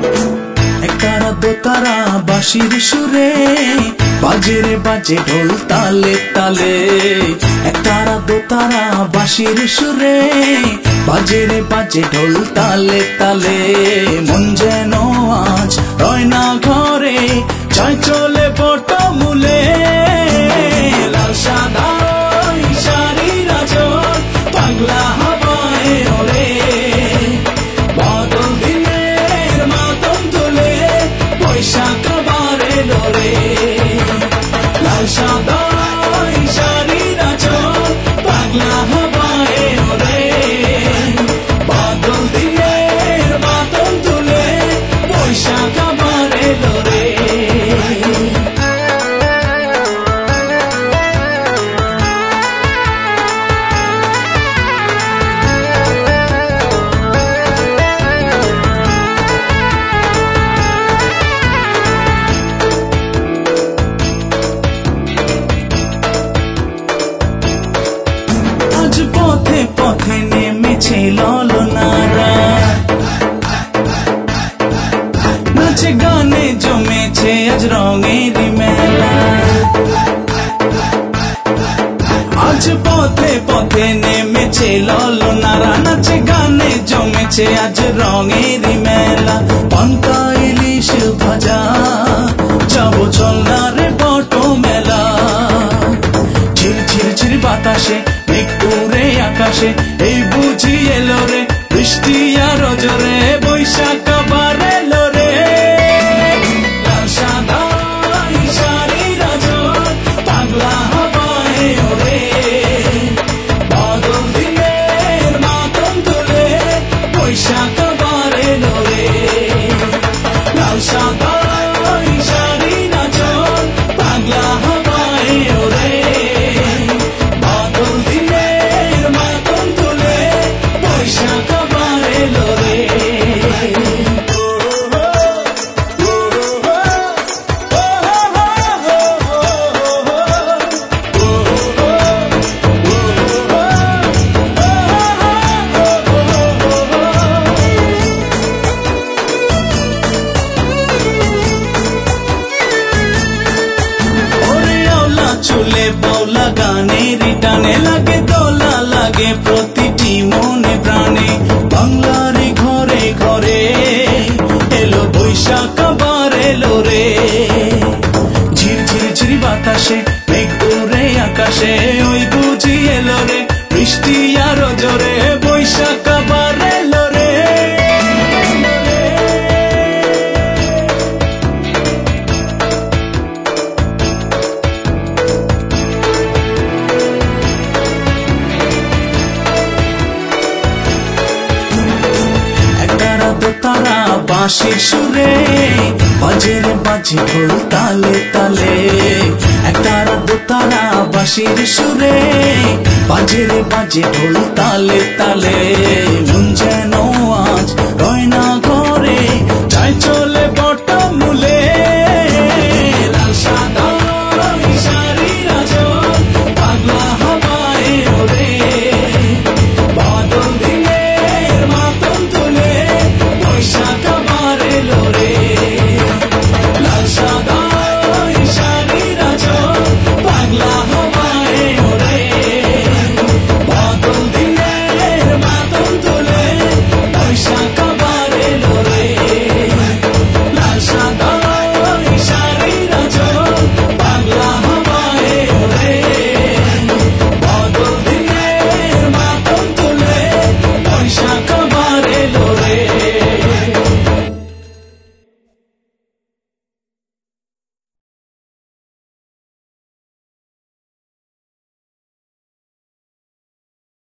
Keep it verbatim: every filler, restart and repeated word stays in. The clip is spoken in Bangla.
একতারা দোতারা বাঁশির সুরে বাজে রে বাজে ঢোল তালে তালে। একতারা দোতারা বাঁশির সুরে বাজে রে বাজে ঢোল তালে তালে। মন যেন আজ রয় না ঘরে, চাই চলে বটমূলে। লাল সাদা শাড়ির আঁচল পাগলা হাওয়ায় ওড়ে, বাদল দিনের মাতম তুলে বৈশাখ আবার এলো রে। লাল সাদা শাড়ির আঁচল পাগলা হাওয়ায় ওড়ে, বাদল দিনের মাতম তুলে বৈশাখ আবার এলো রে। পথে পথে নেমেছে ললনারা, নাচে গানে জমেছে আজ রঙের মেলা। আজ পথে পথে নেমেছে ললনারা, নাচে গানে জমেছে আজ রঙের মেলা। পান্তা ইলিশ ভাজা যাবো চল না রে বট মেলা। ঝির ঝির ঝির বাতাসে মেঘপুরে আকাশে এই বুঝি এলো রে বৃষ্টি আর জোরে বৈশাখ আবার এলো রে। লাল সাদা শাড়ির আঁচল পাগলা হাওয়ায় ওড়ে, বাদল দিনের মাতম তুলে বৈশাখ আবার এলো রে। লাল সাদা শাড়ির আঁচল পাগলা হাওয়ায় ওড়ে, বাদল দিনের মাতম তুলে বৈশাখ আবার এলো রে। চুলে বাউলা গানের টানে লাগে দোলা লাগে প্রতিটি মনে প্রাণে। বাংলার ঘরে ঘরে এলো বৈশাখ আবার এলো রে। ঝির ঝির ঝির বাতাসে মেঘপুরে আকাশে ওই বুঝি এলো রে বৃষ্টি আর জোরে বৈশাখ আবার এলো রে। তারা বাঁশির সুরে বাজে রে বাজে ঢোল তালে তালে। একতারা দোতারা বাঁশির সুরে বাজে রে বাজে ঢোল তালে তালে। মন যেন আজ রয় না